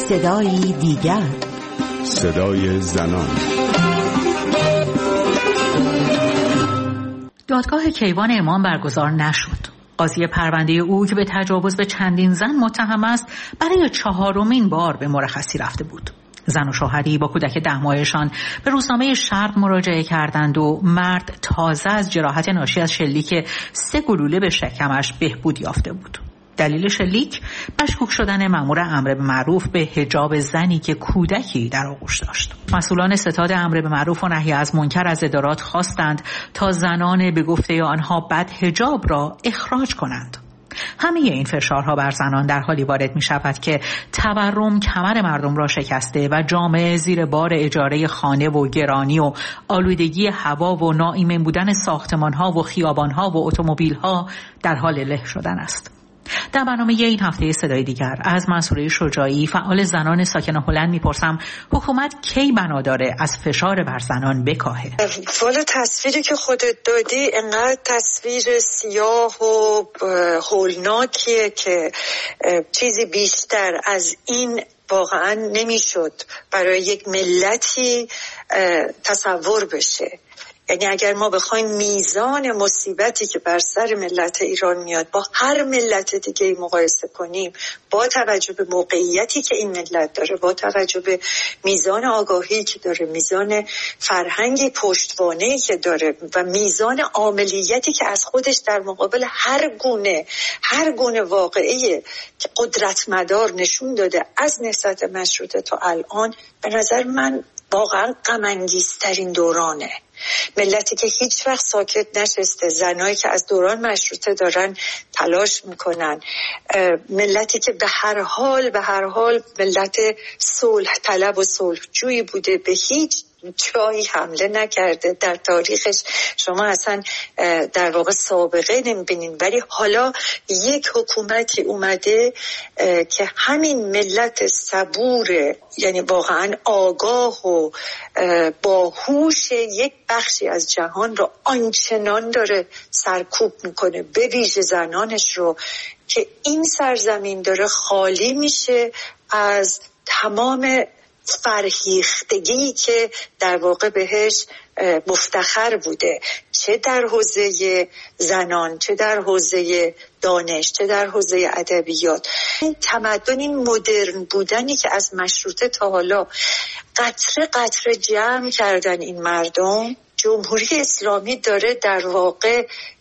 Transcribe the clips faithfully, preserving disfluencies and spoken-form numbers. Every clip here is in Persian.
صدایی دیگر، صدای زنان. دادگاه کیوان امام برگزار نشد. قاضی پرونده او که به تجاوز به چندین زن متهم است برای چهارمین بار به مرخصی رفته بود. زن و شوهری با کودک ده ماهشان به روزنامه شرق مراجعه کردند و مرد تازه از جراحت ناشی از شلیک سه گلوله به شکمش بهبود یافته بود. دلیل شلیک مشکوک شدن مأمور امر به معروف به حجاب زنی که کودکی در آغوش داشت. مسئولان ستاد امر به معروف و نهی از منکر از ادارات خواستند تا زنان به گفته آنها بد حجاب را اخراج کنند. همه این فشارها بر زنان در حالی وارد می شود که تورم کمر مردم را شکسته و جامعه زیر بار اجاره خانه و گرانی و آلودگی هوا و ناایمن بودن ساختمانها و خیابانها و اتومبیلها در حال له شدن است. در برنامه این هفته صدای دیگر از منصوره شجاعی فعال زنان ساکن هلند میپرسم حکومت کی بنا داره از فشار بر زنان بکاهه؟ والا تصویری که خودت دادی انقدر تصویر سیاه و هولناکیه که چیزی بیشتر از این واقعا نمیشد برای یک ملتی تصور بشه. یعنی اگر ما بخوایم میزان مصیبتی که بر سر ملت ایران میاد با هر ملت دیگه مقایسه کنیم، با توجه به موقعیتی که این ملت داره، با توجه به میزان آگاهی که داره، میزان فرهنگی پشتوانه‌ای که داره و میزان عاملیتی که از خودش در مقابل هر گونه هر گونه واقعی که قدرتمدار نشون داده از نهضت مشروطه تا الان، به نظر من واقعا غم انگیزترین دورانه. ملتی که هیچ وقت ساکت نشسته، زنایی که از دوران مشروطه دارن تلاش میکنن، ملتی که به هر حال به هر حال ملت صلح طلب و صلح جویی بوده، به هیچ جایی حمله نکرده در تاریخش. شما اصلا در واقع سابقه نمیبینین، ولی حالا یک حکومتی اومده که همین ملت صبور، یعنی واقعا آگاه و باهوش یک بخشی از جهان رو آنچنان داره سرکوب میکنه، به ویژه زنانش رو، که این سرزمین داره خالی میشه از تمام فرهیختگی که در واقع بهش مفتخر بوده، چه در حوزه زنان، چه در حوزه دانش، چه در حوزه ادبیات. این تمدن، این مدرن بودنی که از مشروطه تا حالا قطره قطره جمع کردن این مردم، جمهوری اسلامی داره در واقع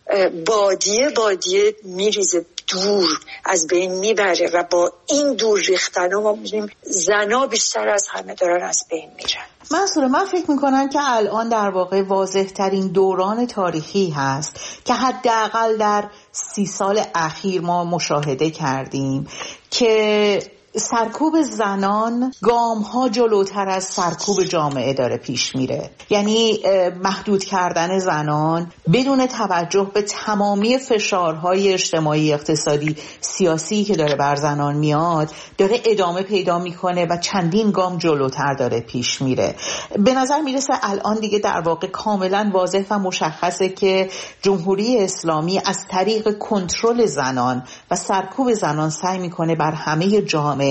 بادیه بادیه میریزه، دور از بین میبره و با این دور ریختن ما میبینیم زنا بیشتر از همه دارن از بین میرن. منصوره، من فکر میکنم که الان در واقع واضح ترین دوران تاریخی هست که حداقل در سی سال اخیر ما مشاهده کردیم که سرکوب زنان گام ها جلوتر از سرکوب جامعه داره پیش میره. یعنی محدود کردن زنان بدون توجه به تمامی فشارهای اجتماعی، اقتصادی، سیاسی که داره بر زنان میاد داره ادامه پیدا میکنه و چندین گام جلوتر داره پیش میره. به نظر میرسه الان دیگه در واقع کاملا واضح و مشخصه که جمهوری اسلامی از طریق کنترل زنان و سرکوب زنان سعی میکنه بر همه جامعه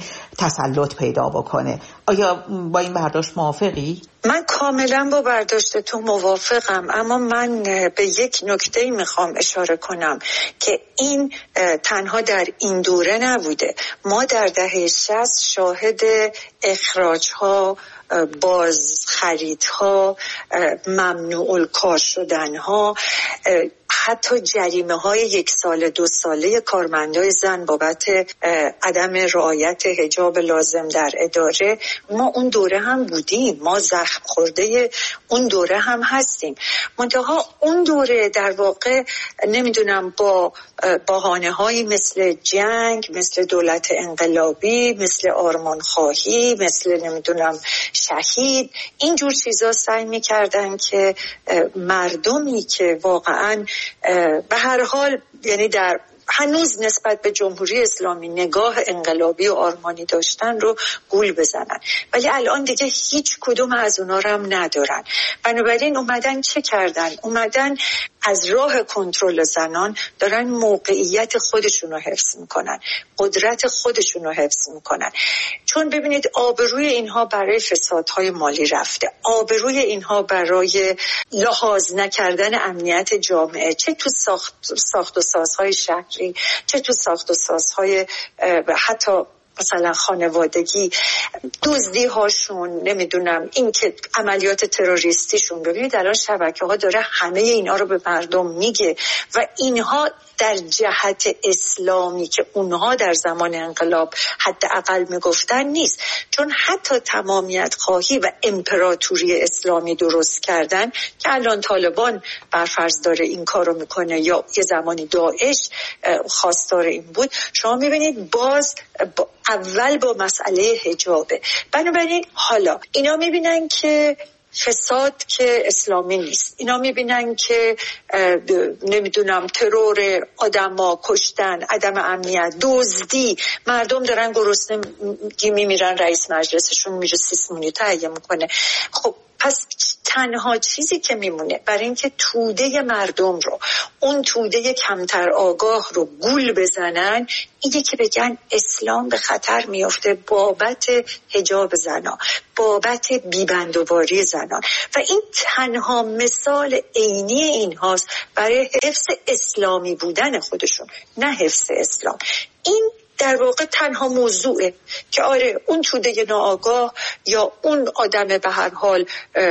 تسلط پیدا بکنه. آیا با این برداشت موافقی؟ من کاملا با برداشت تو موافقم، اما من به یک نکته میخوام اشاره کنم که این تنها در این دوره نبوده. ما در دهه شصت شاهد اخراج‌ها، باز خریدها، ممنوع الکار شدنها، حتی جریمه های یک سال دو ساله کارمندای زن بابت عدم رعایت حجاب لازم در اداره، ما اون دوره هم بودیم، ما زخم خورده اون دوره هم هستیم. منتها اون دوره در واقع نمیدونم با بهانه هایی مثل جنگ، مثل دولت انقلابی، مثل آرمانخواهی، مثل نمیدونم شهید، اینجور چیزا سعی میکردن که مردمی که واقعاً به هر حال یعنی در هنوز نسبت به جمهوری اسلامی نگاه انقلابی و آرمانی داشتن رو گول بزنن، ولی الان دیگه هیچ کدوم از اونا رو هم ندارن. بنابراین اومدن چه کردن؟ اومدن از راه کنترل زنان دارن موقعیت خودشون رو حفظ میکنن، قدرت خودشون رو حفظ میکنن. چون ببینید آبروی اینها برای فسادهای مالی رفته، آبروی اینها برای لحاظ نکردن امنیت جامعه، چه تو ساخت, ساخت و سازهای شهری، چه تو ساخت و سازهای حتی مثلا خانوادگی، دزدی هاشون، نمیدونم این که عملیات تروریستیشون. ببینید الان شبکه ها داره همه اینا رو به مردم میگه و اینها در جهت اسلامی که اونها در زمان انقلاب حداقل میگفتن نیست. چون حتی تمامیت خواهی و امپراتوری اسلامی درست کردن که الان طالبان برفرض داره این کارو میکنه یا یه زمانی داعش خواستار این بود، شما میبینید باز با اول با مسئله حجابه. بنابراین حالا اینا میبینن که فساد که اسلامی نیست، اینا میبینن که نمیدونم ترور، آدما کشتن، عدم امنیت، دزدی، مردم دارن گرسنه میمیرن، رئیس مجلسشون میره سیسمونی تهیه میکنه. خب پس تنها چیزی که میمونه برای اینکه توده مردم رو، اون توده کمتر آگاه رو گول بزنن اینه که بگن اسلام به خطر میافته بابت حجاب زنا، بابت بیبندوباری زنان. و این تنها مثال عینی این هاست برای حفظ اسلامی بودن خودشون، نه حفظ اسلام. این در واقع تنها موضوعه که آره اون توده ناآگاه یا اون آدم به هر حال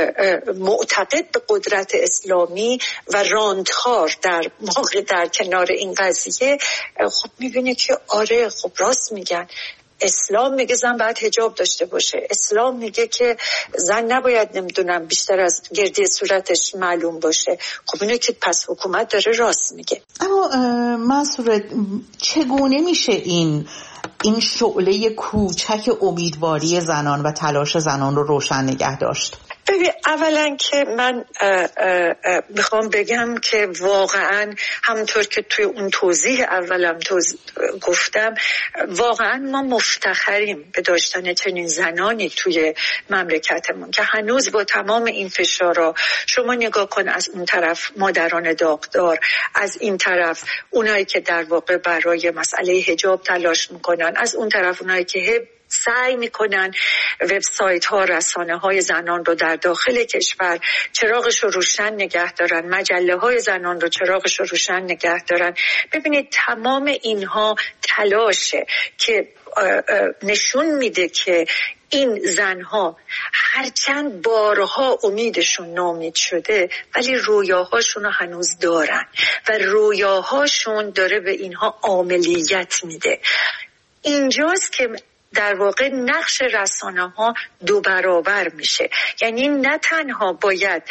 معتقد به قدرت اسلامی و راندخار در واقع در کنار این قضیه خب میبینه که آره خب راست میگن، اسلام میگه زن باید حجاب داشته باشه، اسلام میگه که زن نباید نمیدونم بیشتر از گردی صورتش معلوم باشه. خب اینه که پس حکومت داره راست میگه. اما منصوره چگونه میشه این این شعله کوچک امیدواری زنان و تلاش زنان رو روشن نگه داشت؟ ببین اولا که من میخوام بگم که واقعا همونطور که توی اون توضیح اولم توضیح گفتم، واقعا ما مفتخریم به داشتن چنین زنانی توی مملکتمون که هنوز با تمام این فشارا، شما نگاه کن از اون طرف مادران داغدار، از این طرف اونایی که در واقع برای مسئله حجاب تلاش میکنن، از اون طرف اونایی که سعی میکنن وبسایت ها، رسانه های زنان رو در داخل کشور چراغش رو روشن نگه دارن، مجله های زنان رو چراغش رو روشن نگه دارن. ببینید تمام اینها تلاشه که نشون میده که این زنها هرچند بارها امیدشون ناامید شده ولی رویاهاشون رو هنوز دارن و رویاهاشون داره به اینها عاملیت میده. اینجاست که در واقع نقش رسانه ها دو برابر میشه. یعنی نه تنها باید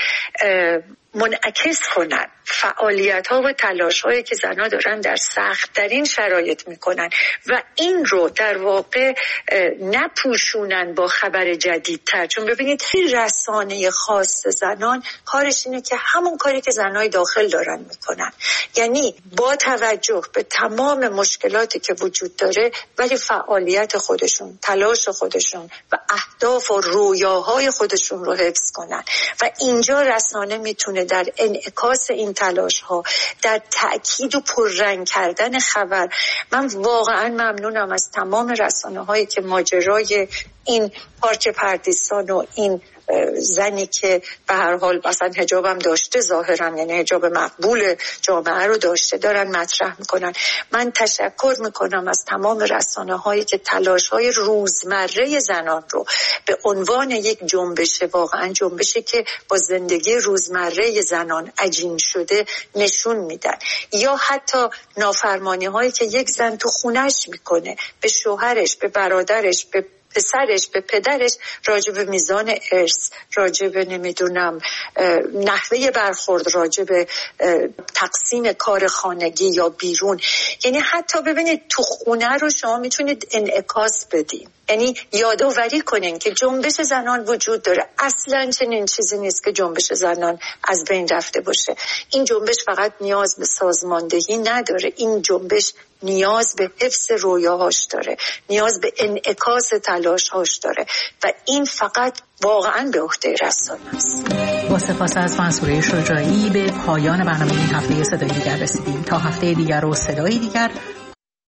منعکس کنن فعالیت ها و تلاش هایی که زنها دارن در سخت ترین شرایط میکنن و این رو در واقع نپوشونن با خبر جدیدتر. چون ببینید این رسانه خاص زنان کارش اینه که همون کاری که زنهای داخل دارن میکنن، یعنی با توجه به تمام مشکلاتی که وجود داره ولی فعالیت خودشون، تلاش خودشون و اهداف و رویاهای خودشون رو حفظ کنن. و اینجا رسانه میتونه در انعکاس این تلاش ها، در تأکید و پررنگ کردن خبر. من واقعا ممنونم از تمام رسانه هایی که ماجرای این پارچ پردیسان و این زنی که به هر حال مثلا حجابم داشته ظاهرا، یعنی حجاب مقبول جامعه رو داشته، دارن مطرح میکنن. من تشکر میکنم از تمام رسانه هایی که تلاش های روزمره زنان رو به عنوان یک جنبش، واقعا جنبشی که با زندگی روزمره زنان عجین شده نشون میدن. یا حتی نافرمانی هایی که یک زن تو خونش میکنه به شوهرش، به برادرش، به پسرش، به پدرش، راجب میزان ارث، راجب نمیدونم نحوه برخورد، راجب تقسیم کار خانگی یا بیرون. یعنی حتی ببینید تو خونه رو شما میتونید انعکاس بدین، یعنی یادآوری کنین که جنبش زنان وجود داره. اصلا چنین چیزی نیست که جنبش زنان از بین رفته باشه. این جنبش فقط نیاز به سازماندهی نداره، این جنبش نیاز به حفظ رویاهاش داره، نیاز به انعکاس تلاشهاش داره و این فقط واقعا به عهده رسانه است. با سپاس از منصوره شجاعی به پایان برنامه این هفته صدای دیگر رسیدیم. تا هفته دیگر و صدای دیگر